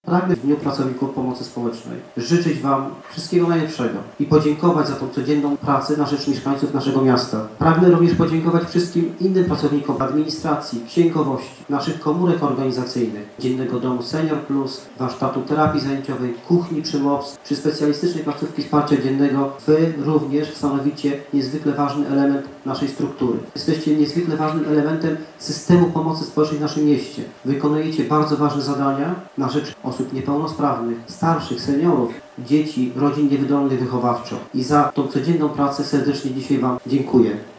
Pragnę w Dniu Pracowników Pomocy Społecznej życzyć Wam wszystkiego najlepszego i podziękować za tą codzienną pracę na rzecz mieszkańców naszego miasta. Pragnę również podziękować wszystkim innym pracownikom administracji, księgowości, naszych komórek organizacyjnych, Dziennego Domu Senior Plus, warsztatu terapii zajęciowej, kuchni przy MOPS, czy specjalistycznej placówki wsparcia dziennego. Wy również stanowicie niezwykle ważny element naszej struktury. Jesteście niezwykle ważnym elementem systemu pomocy społecznej w naszym mieście. Wykonujecie bardzo ważne zadania na rzecz osób niepełnosprawnych, starszych, seniorów, dzieci, rodzin niewydolnych wychowawczo. I za tą codzienną pracę serdecznie dzisiaj Wam dziękuję.